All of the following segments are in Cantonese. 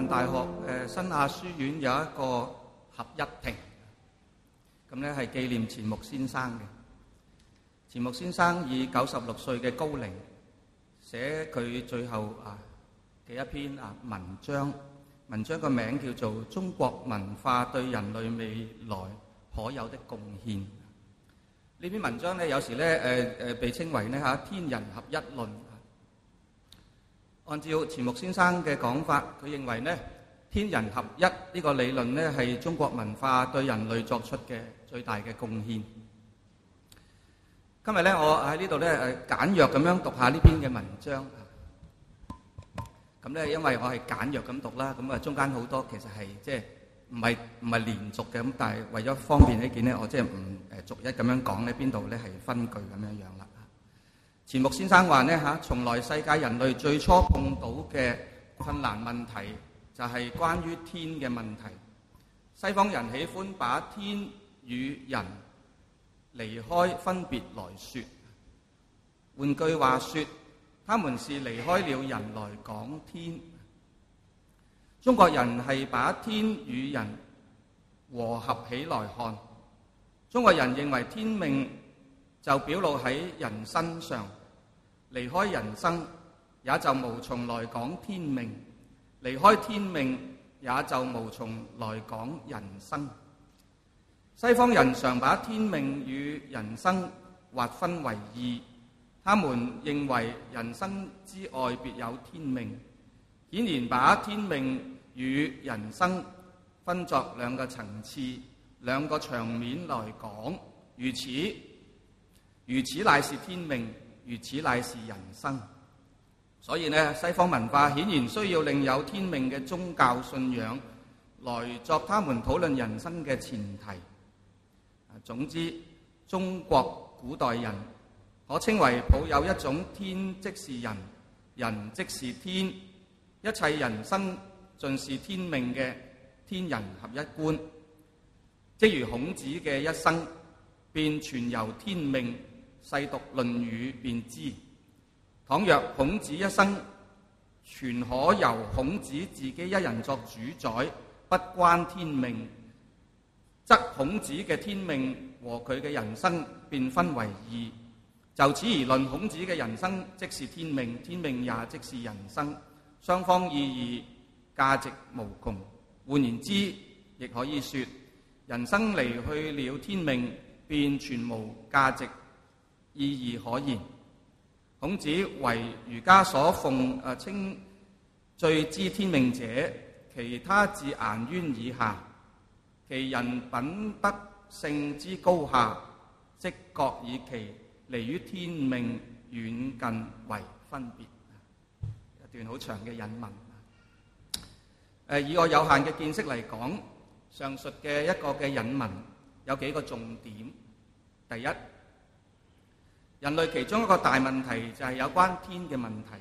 文大學新亞書院有一個合一亭，咁咧係紀念錢穆先生嘅。錢穆先生以96歲嘅高齡寫佢最後嘅一篇文章，文章個名叫做《中國文化對人類未來可有的貢獻》。呢篇文章咧有時咧被稱為咧天人合一論。按照錢穆先生嘅講法，佢認為咧天人合一呢個理論咧係中國文化對人類作出嘅最大嘅貢獻。今日咧我喺呢度咧簡約咁樣讀下呢篇嘅文章。咁咧因為我係簡約咁讀啦，咁中間好多其實係即係唔係連續嘅，咁但係為咗方便起見咧，我即係唔逐一咁樣講咧，邊度咧係分句咁樣樣啦。錢穆先生話咧從來世界人類最初碰到嘅困難問題就係關於天嘅問題。西方人喜歡把天與人離開分別來說，換句話說，他們是離開了人來講天。中國人係把天與人和合起來看。中國人認為天命就表露喺人身上，離開人生也就無從來講天命，離開天命也就無從來講人生。西方人常把天命與人生劃分為二，他們認為人生之外別有天命，顯然把天命與人生分作兩個層次、兩個場面來講。如此乃是天命，如此乃是人生。所以呢，西方文化顯然需要另有天命嘅宗教信仰來作他們討論人生嘅前提。總之，中國古代人可稱為抱有一種天即是人，人即是天，一切人生盡是天命嘅天人合一觀。即如孔子嘅一生便全由天命，細讀《論語》便知。倘若孔子一生全可由孔子自己一人作主宰，不關天命，則孔子嘅天命和佢嘅人生便分為二。就此而論，孔子嘅人生即是天命，天命也即是人生，雙方意義價值無窮。換言之，亦可以說，人生離去了天命，便全無價值意義可言。孔子為儒家所稱最知天命者，其他自顏淵以下，其人品德性之高下，即各以其離於天命遠近為分別。一段好長嘅引文。以我有限嘅見識嚟講，上述嘅一個嘅引文有幾個重點。第一，人類其中一個大問題就係有關天嘅問題。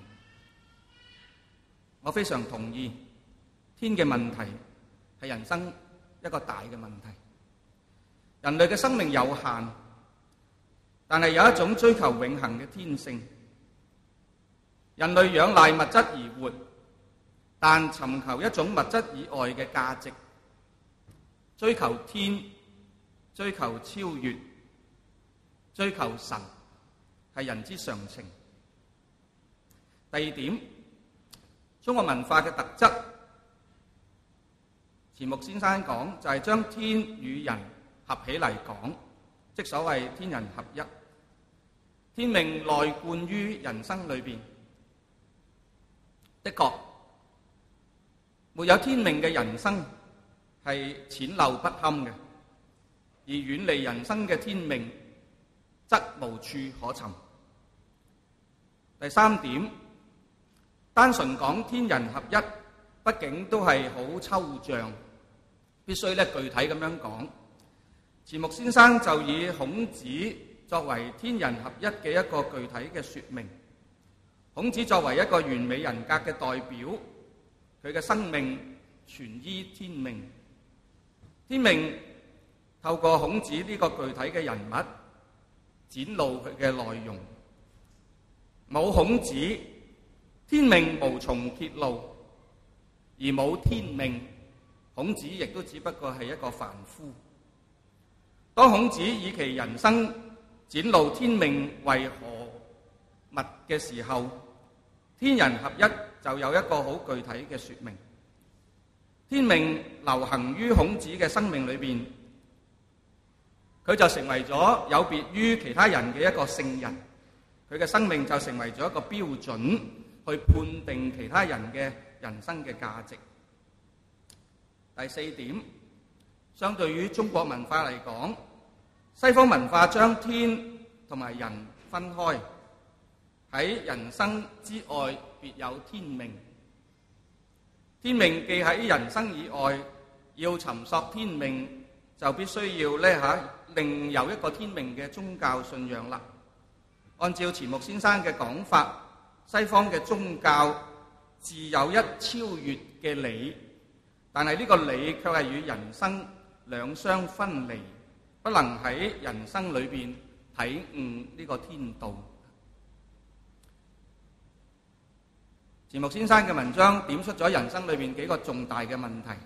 我非常同意，天嘅問題係人生一個大嘅問題。人類嘅生命有限，但係有一種追求永恆嘅天性。人類仰賴物質而活，但尋求一種物質以外嘅價值，追求天，追求超越，追求神，係人之常情。第二點，中國文化嘅特質，錢穆先生講就係將天與人合起嚟講，即所謂天人合一。天命內貫於人生裏邊，的確沒有天命嘅人生係淺陋不堪嘅，而遠離人生嘅天命則無處可尋。第三點，單純講天人合一，畢竟都係好抽象，必須具體咁樣講。錢穆先生就以孔子作為天人合一嘅一個具體嘅說明。孔子作為一個完美人格嘅代表，佢嘅生命全依天命。天命透過孔子呢個具體嘅人物展露佢嘅內容。冇孔子，天命無從揭露， 而冇天命，孔子亦都只不過係一個凡夫。當孔子以其人生展露天命為何物嘅時候，天人合一就有一個好具體嘅說明。天命流行於孔子嘅生命裏邊，佢就成為咗有別於其他人嘅一個聖人，佢嘅生命就成為咗一個標準，去判定其他人嘅人生嘅價值。第四點，相對於中國文化嚟講，西方文化將天同埋人分開，喺人生之外別有天命。天命既喺人生以外，要尋索天命就必須要另有一個天命嘅宗教信仰啦。按照錢穆先生嘅講法，西方嘅宗教自有一超越嘅理，但係呢個理卻係與人生兩相分離，不能喺人生裏邊體悟呢個天道。錢穆先生嘅文章點出咗人生裏邊幾個重大嘅問題。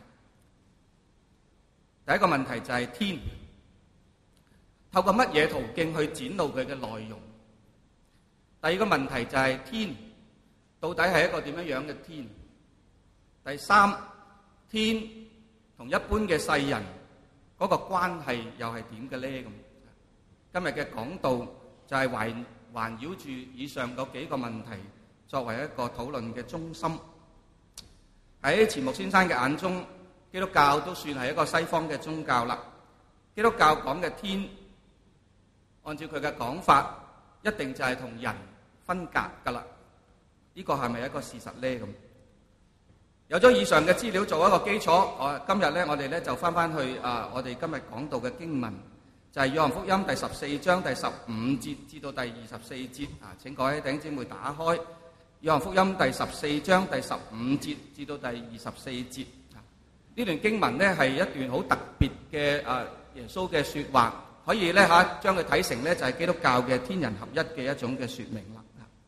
第一個問題就係天，透過乜嘢途徑去展露佢嘅內容？第二個問題就係天，到底係一個點樣嘅天？第三，天同一般嘅世人嗰個關係又係點嘅咧？咁今日嘅講道就係環繞住以上嗰幾個問題作為一個討論嘅中心。喺錢穆先生嘅眼中，基督教都算係一個西方嘅宗教啦。基督教講嘅天，按照佢嘅講法，一定就係同人分隔噶啦。呢個係咪一個事實咧？咁有咗以上嘅資料做一個基礎，今日咧我哋咧就翻去我哋今日講到嘅經文，就係約翰福音第14章第15節至到第24節。請各位弟兄姊妹打開約翰福音第14章第15節至到第24節。呢段經文咧係一段好特別嘅耶穌嘅說話，可以咧將佢睇成咧就係基督教嘅天人合一嘅一種嘅說明啦。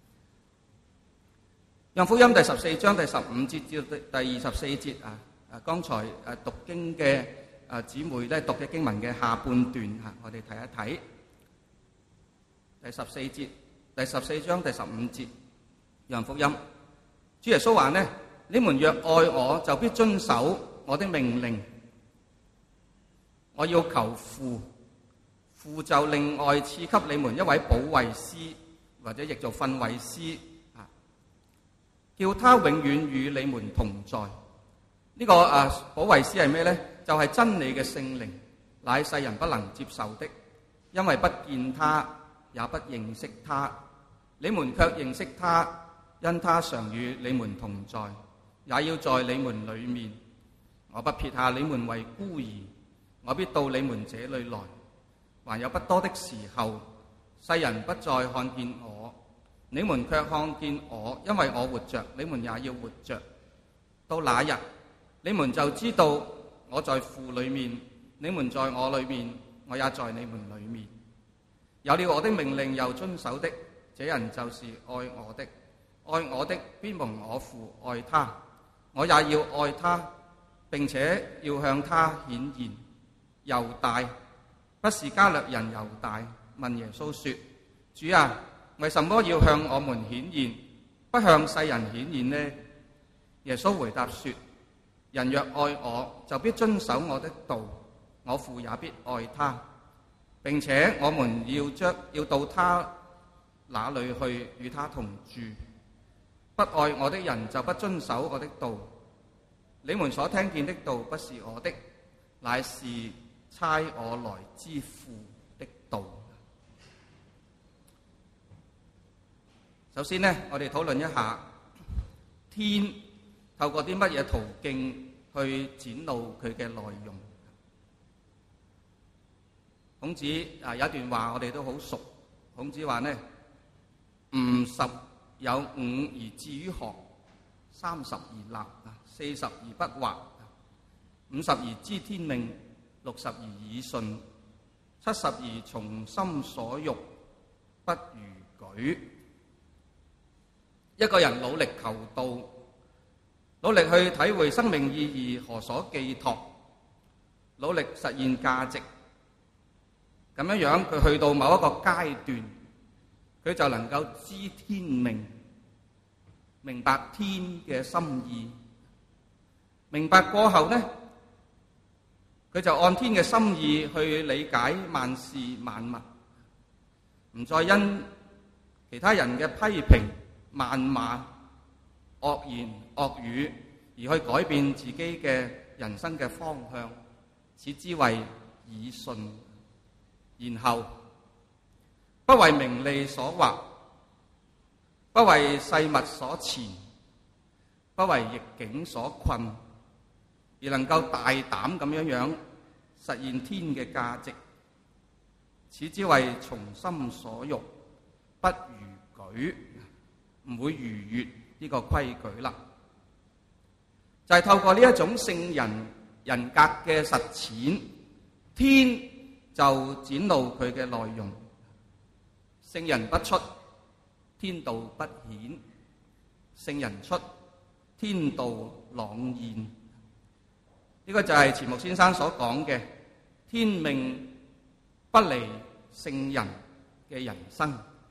約翰福音第14章第15節至到第24節剛才讀經嘅姊妹咧讀嘅經文嘅下半段我哋睇一睇。第14節，第14章第15節，約翰福音，主耶穌話呢：你們若愛我，就必遵守我的命令。我要求父，父就另外賜給你們一位保惠師，或者譯做訓慰師，叫他永遠與你們同在。呢個保惠師係咩呢？就係真理嘅聖靈，乃世人不能接受的，因為不見他，也不認識他。你們卻認識他，因他常與你們同在，也要在你們裏面。我不撇下你們為孤兒，我必到你們這裏來。還有不多的時候，世人不再看見我，你們卻看見我，因為我活着，你們也要活着。到那日，你們就知道我在父裏面，你們在我裏面，我也在你們裏面。有了我的命令又遵守的，這人就是愛我的。愛我的，必蒙我父愛他，我也要愛他，並且要向他顯現。猶大，不是加略人猶大，問耶穌說：主啊，為什麼要向我們顯現，不向世人顯現呢？耶穌回答說：人若愛我，就必遵守我的道，我父也必愛他，並且我們要到他那裏去，與他同住。不愛我的人就不遵守我的道。你們所聽見的道不是我的，乃是差我來之父的道。首先呢，我哋討論一下天透過啲乜嘢途徑去展露佢嘅內容。孔子有一段話我哋都好熟，孔子話呢：吾十有五而志於學，30而立，40而不惑，50而知天命，60而耳順，70而從心所欲，不逾矩。一個人努力求道， 努力去體會生命意義何所寄託，努力實現價值。咁樣佢去到某一個階段，佢就能夠知天命，明白天嘅心意。明白過後呢，佢就按天嘅心意去理解萬事萬物，唔再因其他人嘅批評、謾罵、惡言惡語而去改變自己嘅人生嘅方向，此之為耳順。然後不為名利所惑，不為世物所纏，不為逆境所困，而能夠大膽咁樣實現天嘅價值，此之為從心所欲，不逾矩，唔會逾越呢個規矩啦。就係透過呢一種聖人人格嘅實踐，天就展露佢嘅內容。聖人不出，天道不顯；聖人出，天道朗現。呢個就係錢穆先生所講嘅天命不離聖人嘅人生。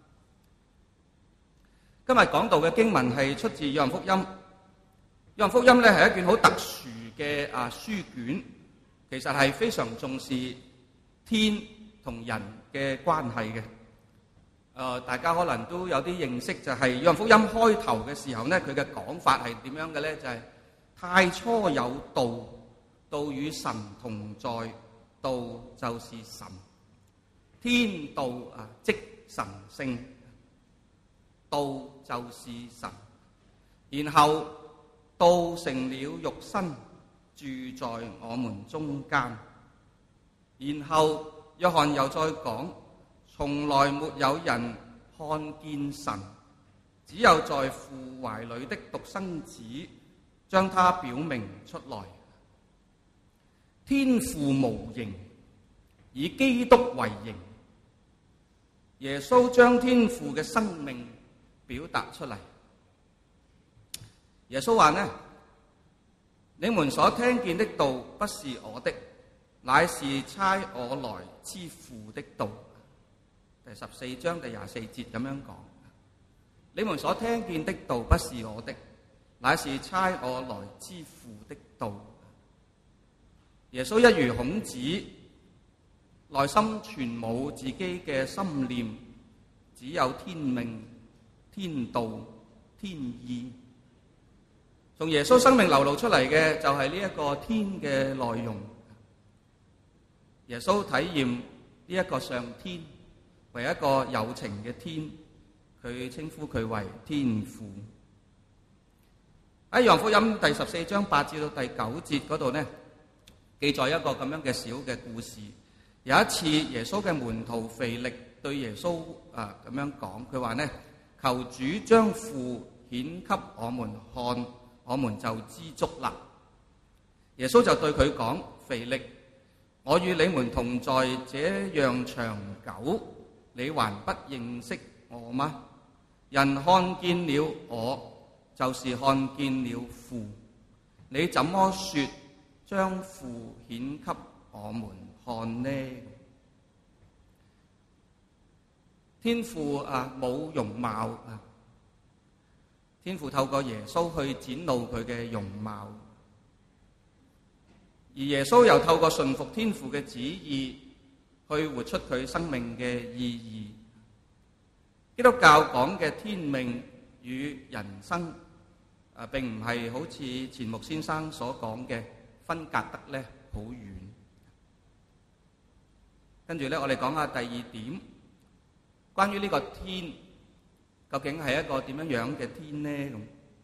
今日講到嘅經文係出自約翰福音。約翰福音咧係一卷好特殊嘅書卷，其實係非常重視天同人嘅關係嘅。大家可能都有啲認識，就係約翰福音開頭嘅時候咧，佢嘅講法係點樣嘅咧？就係太初有道，道與神同在，道就是神。天道即神性，道就是神。然後道成了肉身，住在我們中間。然後約翰又再講，從來沒有人看見神，只有在父懷裏的獨生子將他表明出來。天父無形，以基督為形。耶穌將天父嘅生命表達出嚟。耶穌話呢，你們所聽見的道不是我的，乃是差我來之父的道。第14章第24節咁樣講，你們所聽見的道不是我的，乃是差我來之父的道。耶穌一如孔子，內心全冇自己嘅心念，只有天命、天道、天意。從耶穌生命流露出嚟嘅就係呢一個天嘅內容。耶穌體驗呢一個上天為一個有情嘅天，佢稱呼佢為天父。喺約翰福音第14章8至到第9節嗰度呢，記載一個咁樣嘅小嘅故事。有一次耶穌嘅門徒腓力對耶穌咁樣講，佢話呢，求主將父顯給我們看，我們就知足啦。耶穌就對佢講，腓力，我與你們同在這樣長久，你還不認識我嗎？人看見了我，就是看見了父。你怎麼說將父顯給我們看呢？天父冇容貌，天父透過耶穌去展露佢嘅容貌，而耶穌又透過順服天父嘅旨意去活出佢生命嘅意義。基督教講嘅天命與人生並唔係好似錢穆先生所講嘅分隔得咧好遠。跟住咧，我哋講下第二點，關於呢個天究竟係一個點樣樣嘅天呢？咁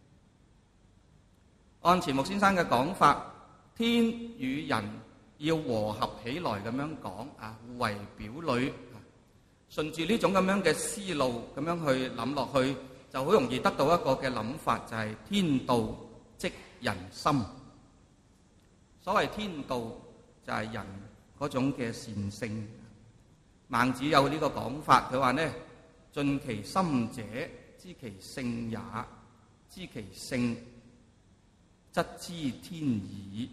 按錢穆先生嘅講法，天與人要和合起來咁樣講互為表裏。順住呢種咁樣嘅思路咁樣去諗落去，就好容易得到一個嘅諗法，就係天道即人心。所謂天道就係人嗰種嘅善性。孟子有呢個講法，佢話呢，盡其心者，知其性也；知其性， 則知天矣。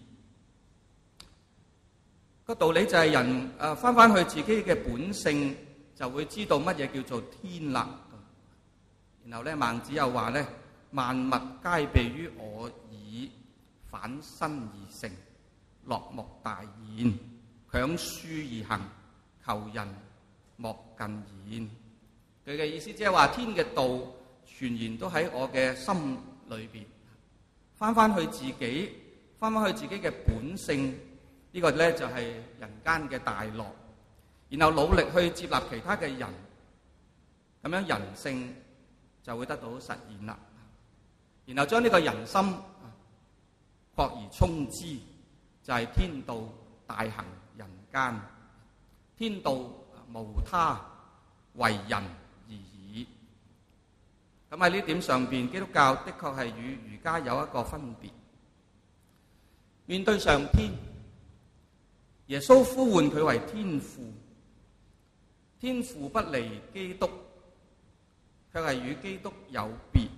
個道理就係人翻去自己嘅本性，就會知道乜嘢叫做天啦。然後咧，孟子又話咧：萬物皆備於我耳，反身而成，樂莫大焉。強恕而行，求人莫近焉。佢嘅意思即係話，天嘅道全然都喺我嘅心裏邊。翻去自己嘅本性，呢個咧就係人間嘅大樂。然後努力去接納其他嘅人，咁樣人性就會得到實現啦。然後將呢個人心擴而充之，就係天道大行人間。天道無他，為人而已。咁喺呢點上邊，基督教的確係與儒家有一個分別。面對上天，耶穌呼喚佢為天父，天父不離基督，卻係與基督有別。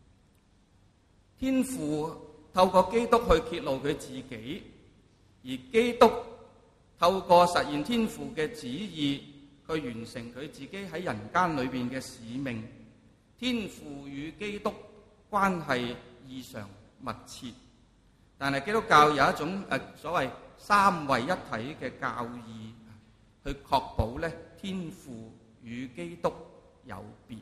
天父透過基督去揭露佢自己，而基督透過實現天父嘅旨意去完成佢自己喺人間裏邊嘅使命。天父與基督關係異常密切，但係基督教有一種所謂三位一體嘅教義，去確保咧天父與基督有別。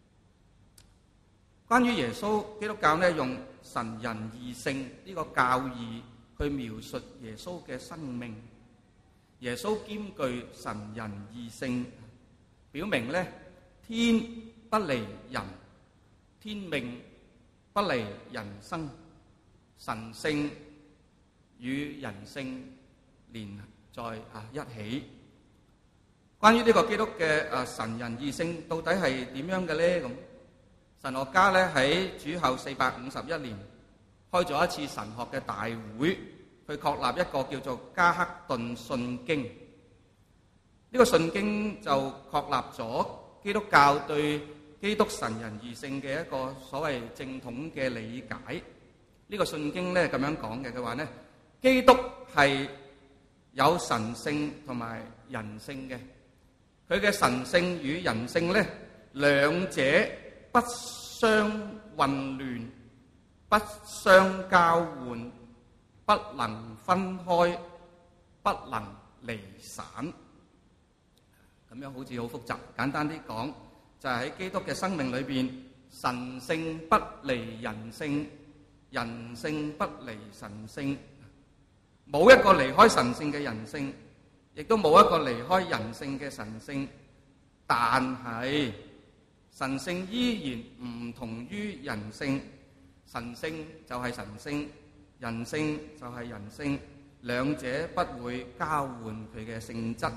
關於耶穌，基督教咧用神人二性呢個教義去描述耶穌嘅生命。耶穌兼具神人二性，表明咧天不離人，天命不離人生，神性與人性連在一起。關於呢個基督嘅神人二性到底係點樣嘅咧？咁神學家咧喺主後451年開咗一次神學嘅大會，去確立一個叫做加克頓信經。呢個信經就確立咗基督教對基督神人二性嘅一個所謂正統嘅理解。呢個信經咧咁樣講嘅，佢話咧基督係有神性同埋人性嘅，佢嘅神性與人性咧兩者不相混亂，不相交換，不能分開，不能離散。咁樣好似好複雜，簡單啲講，就係喺基督嘅生命裏邊，神性不離人性，人性不離神性，冇一個離開神性嘅人性，亦都冇一個離開人性嘅神性。但係神性依然唔同於人性，神性就係神性，人性就係人性，兩者不會交換佢嘅性質。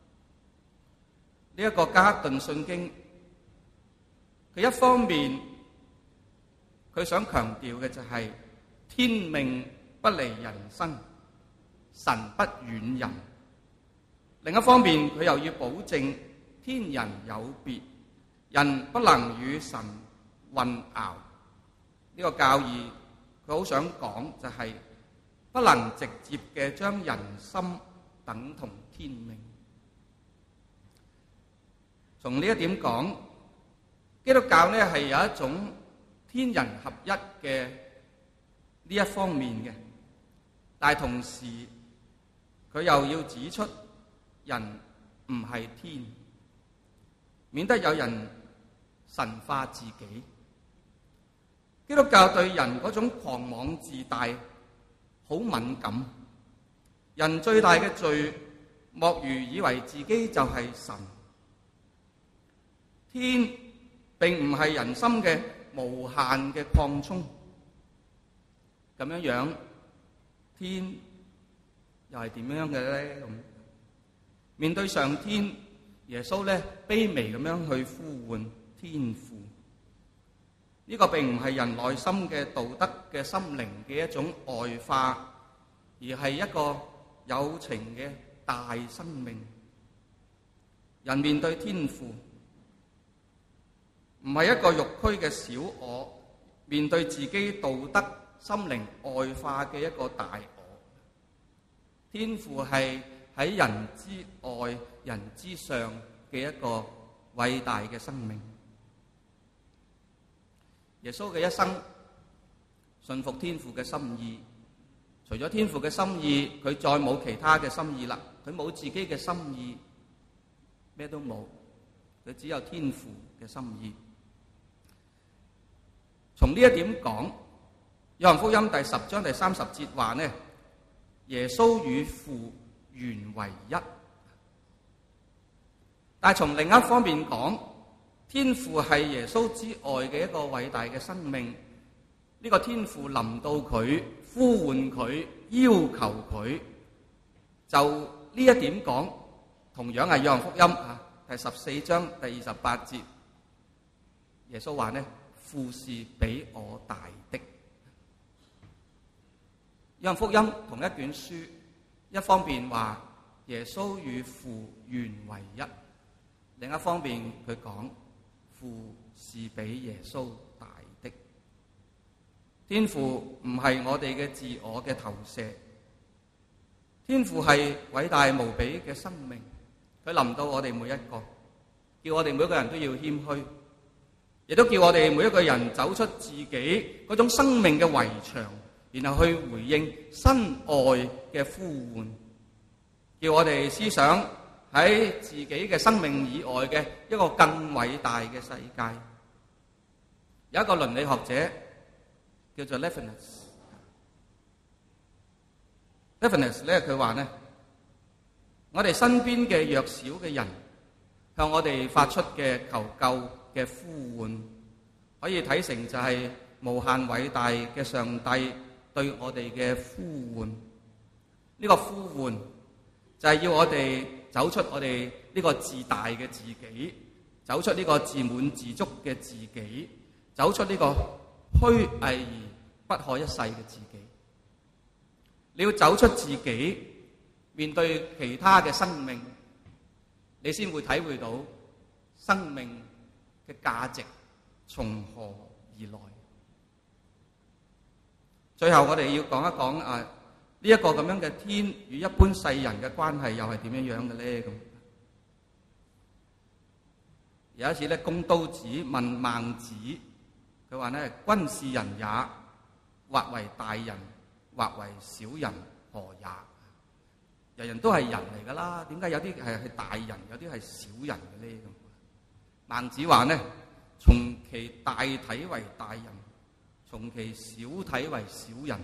呢一個加克頓信經，佢一方面佢想強調嘅就係天命不離人生，神不遠人；另一方面佢又要保證天人有別，人不能與神混淆。呢個教義佢好想講就係不能直接嘅將人心等同天命。從呢一點講，基督教咧係有一種天人合一嘅呢一方面嘅，但係同時佢又要指出人唔係天，免得有人神化自己。基督教對人嗰種狂妄自大好敏感，人最大嘅罪莫如以為自己就係神。天並唔係人心嘅無限嘅擴充，咁樣天又係點樣嘅咧？咁面對上天，耶穌咧卑微咁樣去呼喚天父。呢個並唔係人內心嘅道德嘅心靈嘅一種外化，而係一個有情嘅大生命。人面對天父，唔係一個肉軀嘅小我，面對自己道德心靈外化嘅一個大我。天父係喺人之外、人之上嘅一個偉大嘅生命。耶穌嘅一生順服天父嘅心意，除咗天父嘅心意，佢再冇其他嘅心意啦。佢冇自己嘅心意，咩都冇，佢只有天父嘅心意。從呢一點講，約翰福音第10章第30節話呢，耶穌與父原為一。但係從另一方面講，天父係耶穌之外嘅一個偉大嘅生命。呢個天父臨到佢，呼喚佢，要求佢，就呢一點講，同樣係約翰福音第14章第28節，耶穌話呢，父是比我大的。約翰福音同一卷書，一方面話耶穌與父原為一，另一方面佢講父是比耶穌大的。天父唔係我哋嘅自我嘅投射，天父係偉大無比嘅生命，佢臨到我哋每一個，叫我哋每一個人都要謙虛，亦都叫我哋每一個人走出自己嗰種生命嘅圍牆，然後去回應新愛嘅呼喚，叫我哋思想喺自己嘅生命以外嘅一個更偉大嘅世界。有一個倫理學者叫做 Levinas 咧，佢話呢，我哋身邊嘅弱小嘅人向我哋發出嘅求救嘅呼喚，可以睇成就係無限偉大嘅上帝對我哋嘅呼喚。呢個呼喚就係要我哋走出我哋呢個自大嘅自己，走出呢個自滿自足嘅自己，走出呢個虛偽而不可一世嘅自己。你要走出自己，面對其他嘅生命，你先會體會到生命嘅價值從何而來。最後我哋要講一講呢一個咁樣嘅天與一般世人嘅關係又係點樣樣嘅咧？咁有一次咧，公刀子問孟子，佢話咧，君是人也，或為大人，或為小人，何也？人人都係人嚟噶啦，點解有啲係大人，有啲係小人嘅咧？咁孟子話呢，從其大體為大人，從其小體為小人。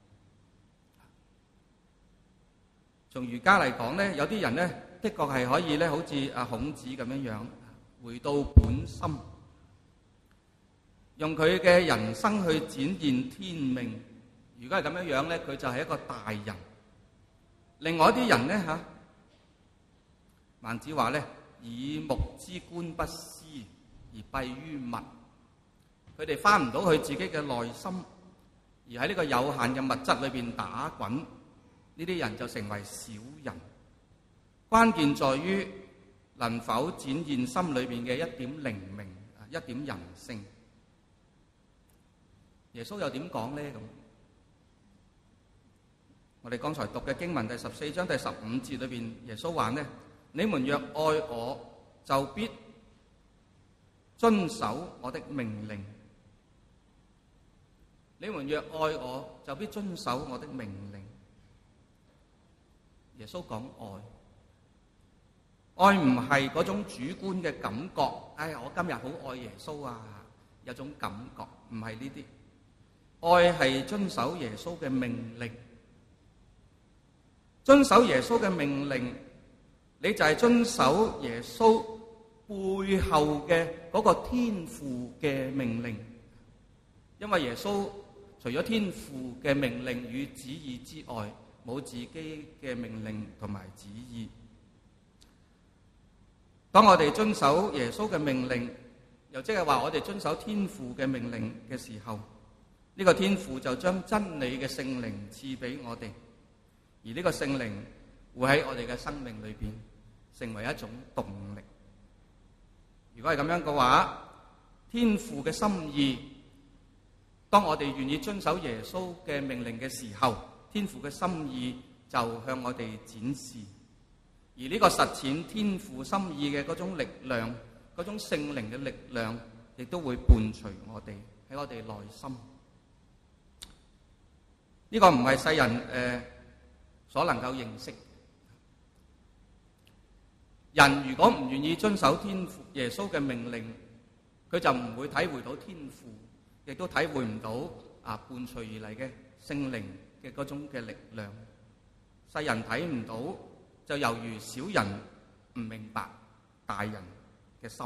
從儒家嚟講咧，有啲人咧，的確係可以咧，好似阿孔子咁樣樣，回到本心，用佢嘅人生去展現天命。如果係咁樣樣咧，佢就係一個大人。另外一啲人咧孟子話咧，以目之觀不思而蔽於物，佢哋翻唔到佢自己嘅內心，而喺呢個有限嘅物質裏邊打滾，呢啲人就成為小人。關鍵在於能否展現心裏邊嘅一點靈命，一點人性。耶穌又點講咧？咁我哋剛才讀嘅經文第14章第15節裏邊，耶穌話呢，你們若愛我，就必遵守我的命令。你們若愛我，就必遵守我的命令。耶穌講愛，愛唔係嗰種主觀嘅感覺，我今日好愛耶穌啊，有種感覺，唔係呢啲。愛係遵守耶穌嘅命令。遵守耶穌嘅命令，你就係遵守耶穌背後嘅嗰個天父嘅命令。因為耶穌除咗天父嘅命令與旨意之外，冇自己嘅命令同埋旨意。當我哋遵守耶穌嘅命令，又即係話我哋遵守天父嘅命令嘅時候，呢個天父就將真理嘅聖靈賜俾我哋。而呢個聖靈會喺我哋嘅生命裏邊成為一種動力。如果係咁樣嘅話，天父嘅心意當我哋願意遵守耶穌嘅命令嘅時候，天父嘅心意就向我哋展示。而呢個實踐天父心意嘅嗰種力量，嗰種聖靈嘅力量，亦都會伴隨我哋喺我哋內心。呢個唔係世人所能夠認識。人如果唔願意遵守天父耶穌嘅命令，佢就唔會體會到天父，亦都體會唔到伴隨而嚟嘅聖靈嘅嗰種嘅力量。世人睇唔到，就猶如小人唔明白大人嘅心。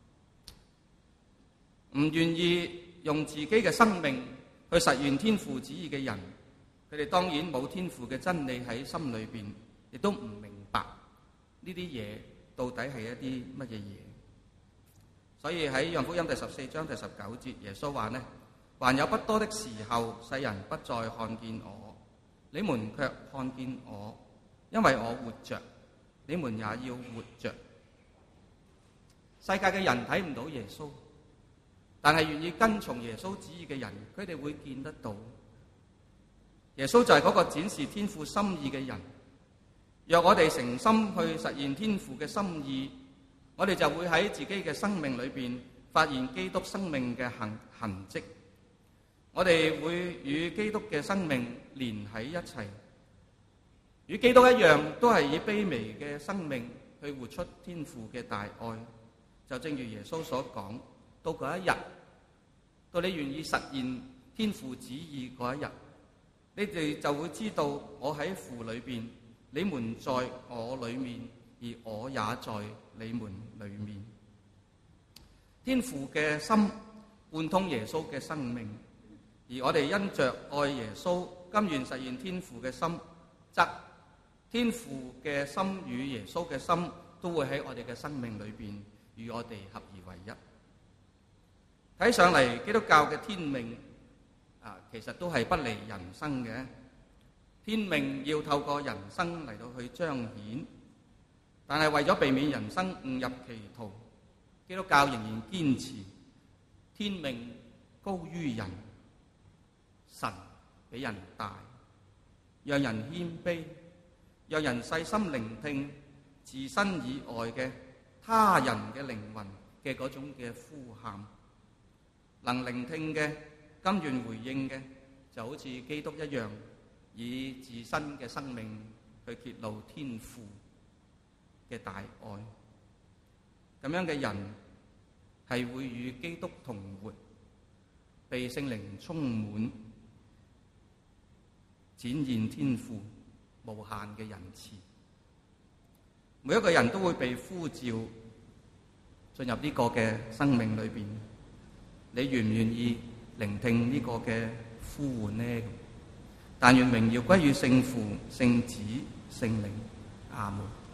唔願意用自己嘅生命去實現天父旨意嘅人，佢哋當然冇天父嘅真理喺心裏邊，亦都唔明白呢啲嘢到底係一啲乜嘢嘢。所以喺約翰福音第14章第19節，耶穌話呢，還有不多的時候，世人不再看見我，你們卻看見我，因為我活着，你們也要活着。世界嘅人睇唔到耶穌，但係願意跟從耶穌旨意嘅人，佢哋會見得到。耶穌就係嗰個展示天父心意嘅人。若我哋誠心去實現天父嘅心意，我哋就會喺自己嘅生命裏邊發現基督生命嘅痕跡。我哋會與基督嘅生命連喺一齊，與基督一樣，都係以卑微嘅生命去活出天父嘅大愛。就正如耶穌所講，到嗰一日，到你願意實現天父旨意嗰一日，你哋就會知道我喺父裏邊，你們在我裏面，而我也在你們裏面。天父嘅心貫通耶穌嘅生命，而我哋因着愛耶穌，甘願實現天父嘅心，則天父嘅心與耶穌嘅心都會喺我哋嘅生命裏邊與我哋合而為一。睇上嚟，基督教嘅天命其實都係不離人生嘅。天命要透過人生嚟到去彰顯，但係為咗避免人生誤入歧途，基督教仍然堅持天命高於人，神比人大，讓人謙卑，讓人細心聆聽自身以外嘅他人嘅靈魂嘅嗰種嘅呼喊。能聆聽嘅，甘願回應嘅，就好似基督一樣，以自身嘅生命去揭露天父嘅大愛。咁樣嘅人係會與基督同活，被聖靈充滿，展現天父無限嘅仁慈。每一個人都會被呼召進入呢個嘅生命裏邊。你願唔願意聆聽呢個嘅呼喚呢？但願榮耀歸於聖父、聖子、聖靈。阿門。